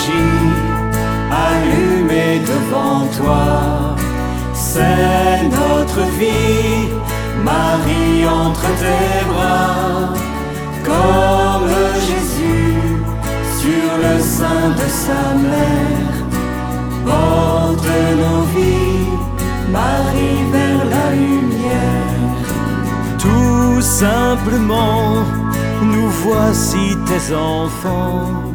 bougie allumée devant toi. C'est notre vie, Marie entre tes bras, comme Jésus sur le sein de sa mère. Porte nos vies, Marie, vers la lumière. Tout simplement, nous voici tes enfants.